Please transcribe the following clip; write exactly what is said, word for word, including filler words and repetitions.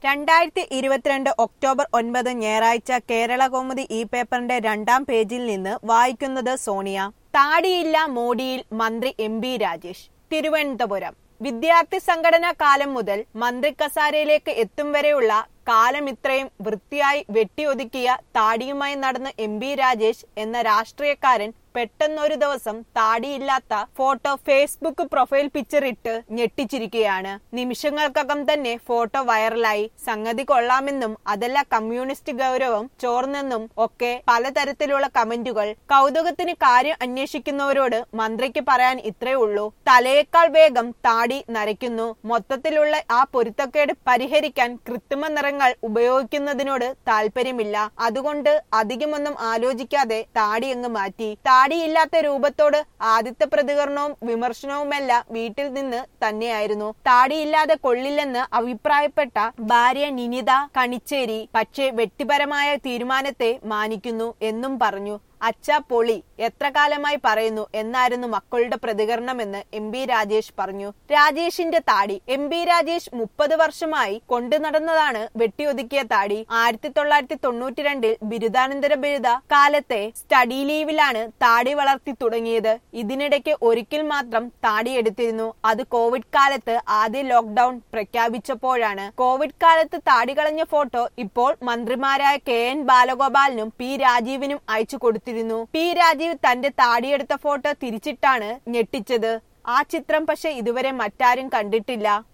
രണ്ടായിരത്തി ഇരുപത്തിരണ്ട് ഒക്ടോബർ ഒൻപത് ഞായറാഴ്ച കേരളകൗമുദി ഈ പേപ്പറിന്റെ രണ്ടാം പേജിൽ നിന്ന് വായിക്കുന്നത് സോണിയ. താടിയില്ല മോഡിയിൽ മന്ത്രി എം ബി രാജേഷ്. തിരുവനന്തപുരം. വിദ്യാർത്ഥി സംഘടനാ കാലം മുതൽ മന്ത്രി കസാരയിലേക്ക് എത്തും വരെയുള്ള കാലം ഇത്രയും വൃത്തിയായി വെട്ടിയൊതുക്കിയ താടിയുമായി നടന്ന എം ബി രാജേഷ് എന്ന രാഷ്ട്രീയക്കാരൻ പെട്ടെന്നൊരു ദിവസം താടിയില്ലാത്ത ഫോട്ടോ ഫേസ്ബുക്ക് പ്രൊഫൈൽ പിക്ചർ ഇട്ട് ഞെട്ടിച്ചിരിക്കുകയാണ്. നിമിഷങ്ങൾക്കകം തന്നെ ഫോട്ടോ വൈറലായി. സംഗതി കൊള്ളാമെന്നും അതല്ല കമ്മ്യൂണിസ്റ്റ് ഗൗരവം ചോർന്നെന്നും ഒക്കെ പലതരത്തിലുള്ള കമന്റുകൾ. കൗതുകത്തിന് കാര്യം അന്വേഷിക്കുന്നവരോട് മന്ത്രിക്ക് പറയാൻ ഇത്രയേ ഉള്ളൂ: തലയേക്കാൾ വേഗം താടി നരയ്ക്കുന്നു. മൊത്തത്തിലുള്ള ആ പൊരുത്തക്കേട് പരിഹരിക്കാൻ കൃത്രിമ നിറങ്ങൾ ഉപയോഗിക്കുന്നതിനോട് താല്പര്യമില്ല. അതുകൊണ്ട് അധികമൊന്നും ആലോചിക്കാതെ താടി അങ്ങ് മാറ്റി. താടിയില്ലാത്ത രൂപത്തോട് ആദ്യത്തെ പ്രതികരണവും വിമർശനവുമെല്ലാം വീട്ടിൽ നിന്ന് തന്നെയായിരുന്നു. താടിയില്ലാതെ കൊള്ളില്ലെന്ന് അഭിപ്രായപ്പെട്ട ഭാര്യ നിനിത കണിച്ചേരി പക്ഷേ വ്യക്തിപരമായ തീരുമാനത്തെ മാനിക്കുന്നു എന്നും പറഞ്ഞു. അച്ഛാ പൊളി, എത്ര കാലമായി പറയുന്നു എന്നായിരുന്നു മക്കളുടെ പ്രതികരണമെന്ന് എം ബി രാജേഷ് പറഞ്ഞു. രാജേഷിന്റെ താടി. എം ബി രാജേഷ് മുപ്പത് വർഷമായി കൊണ്ടു നടന്നതാണ് വെട്ടിയൊതുക്കിയ താടി. ആയിരത്തി തൊള്ളായിരത്തി തൊണ്ണൂറ്റി രണ്ടിൽ ബിരുദാനന്തര ബിരുദ കാലത്തെ സ്റ്റഡി ലീവിലാണ് താടി വളർത്തി തുടങ്ങിയത്. ഇതിനിടയ്ക്ക് ഒരിക്കൽ മാത്രം താടി എടുത്തിരുന്നു. അത് കോവിഡ് കാലത്ത് ആദ്യ ലോക്ക്ഡൌൺ പ്രഖ്യാപിച്ചപ്പോഴാണ്. കോവിഡ് കാലത്ത് താടി കളഞ്ഞ ഫോട്ടോ ഇപ്പോൾ മന്ത്രിമാരായ കെ എൻ ബാലഗോപാലിനും പി രാജീവിനും അയച്ചു കൊടുത്തു. പി രാജീവ് തന്റെ താടിയെടുത്ത ഫോട്ടോ തിരിച്ചിട്ടാണ് ഞെട്ടിച്ചത്. ആ ചിത്രം പക്ഷെ ഇതുവരെ മറ്റാരും കണ്ടിട്ടില്ല.